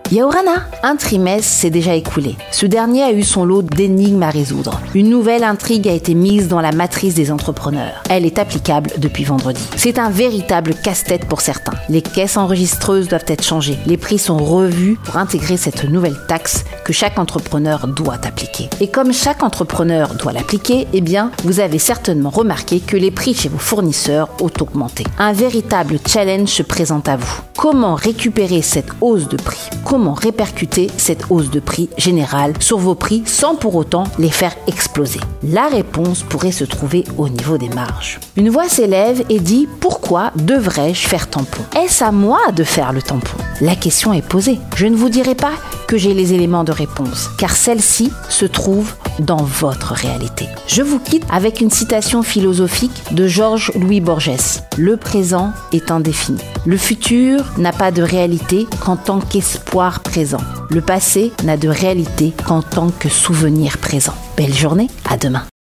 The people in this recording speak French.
Yaorana, un trimestre s'est déjà écoulé. Ce dernier a eu son lot d'énigmes à résoudre. Une nouvelle intrigue a été mise dans la matrice des entrepreneurs. Elle est applicable depuis vendredi. C'est un véritable casse-tête pour certains. Les caisses enregistreuses doivent être changées. Les prix sont revus pour intégrer cette nouvelle taxe que chaque entrepreneur doit appliquer. Et comme chaque entrepreneur doit l'appliquer, eh bien, vous avez certainement remarqué que les prix chez vos fournisseurs ont augmenté. Un véritable challenge se présente à vous. Comment récupérer cette hausse de prix ? Comment répercuter cette hausse de prix générale sur vos prix sans pour autant les faire exploser ? La réponse pourrait se trouver au niveau des marges. Une voix s'élève et dit « Pourquoi devrais-je faire tampon ? Est-ce à moi de faire le tampon ?» La question est posée. Je ne vous dirai pas que j'ai les éléments de réponse, car celle-ci se trouve dans votre réalité. Je vous quitte avec une citation philosophique de Georges Louis Borges. Le présent est indéfini. Le futur n'a pas de réalité qu'en tant qu'espoir présent. Le passé n'a de réalité qu'en tant que souvenir présent. Belle journée, à demain.